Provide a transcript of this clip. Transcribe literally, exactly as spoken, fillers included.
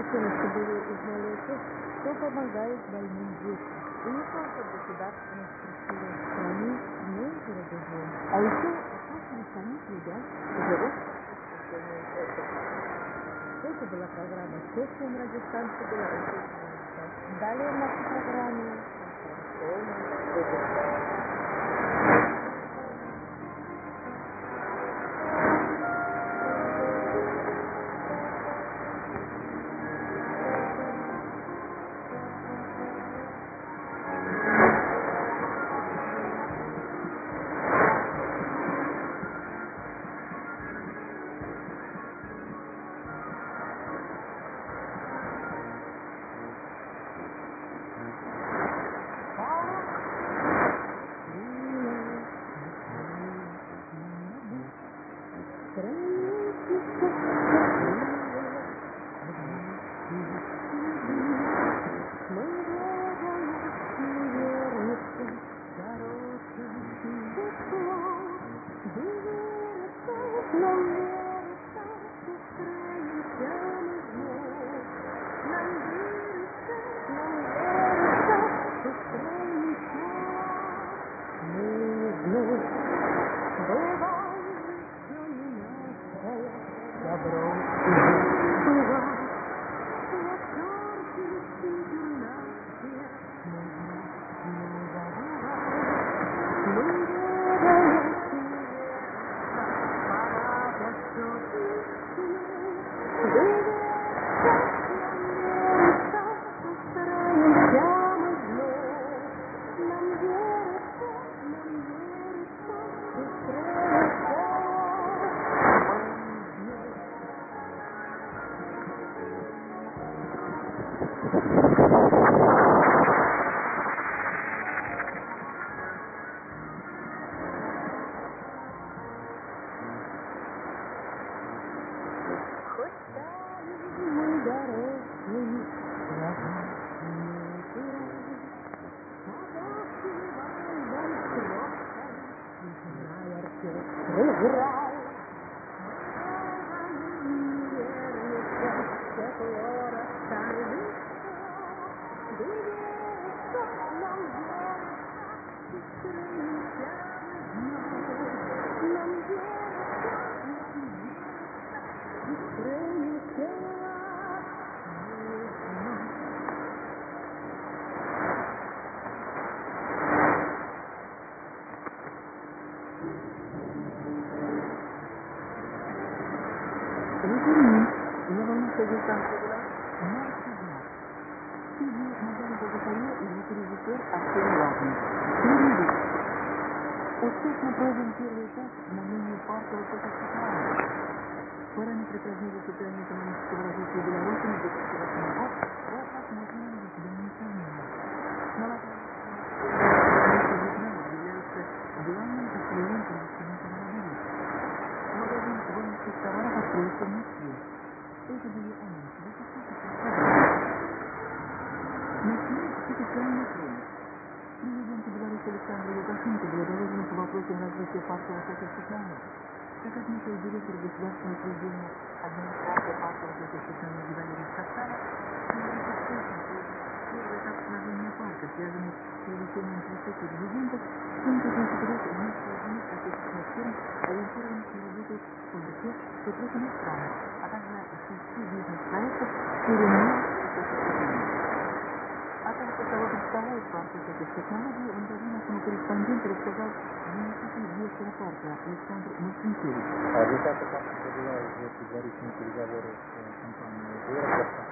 Хотела, чтобы вы узнали о тех, кто помогает больным детям. И не только в государственных структурах страны, но и за рубежом. А еще о каждом самих людях, живущих в спасении опыта. Это была программа «Сессия» на радиостанции «Белорусская коммуникация». Далее в нашей программе информационный выпуск. Успешно пройден первый этап на мнении парка высокосоциального. Параметры прогноза социально-экономического развития Беларуси на две тысячи восьмой год были рассмотрены на заседании Совета. Налоговая система является главным инструментом инструмента коронавируса. Магазин воинских товаров откроется в Москве. Это были анонсы выпуска социального. Начнем с официальной темы. Президенту Беларуси Александру Лукашенко было доложено по вопросам развития парка высоких технологий. Как отметил директор государственного учреждения администрации парка высоких технологий Валерий Сафтанов, является успешным первый этап сложения парка, связанный с привлечением тридцати резидентов, семь тысяч четырех вместе административных фирм, ориентированных на работу в ОБС и трех иностранных, а также шести бизнес-проектов в сфере новых высоких технологий. О том, каково представляет парк высоких технологий, в интервью нашему корреспонденту рассказал заместитель директора парка Александр Марцинкевич. А результаты парка пробивают уже предварительные переговоры с компанией «Город».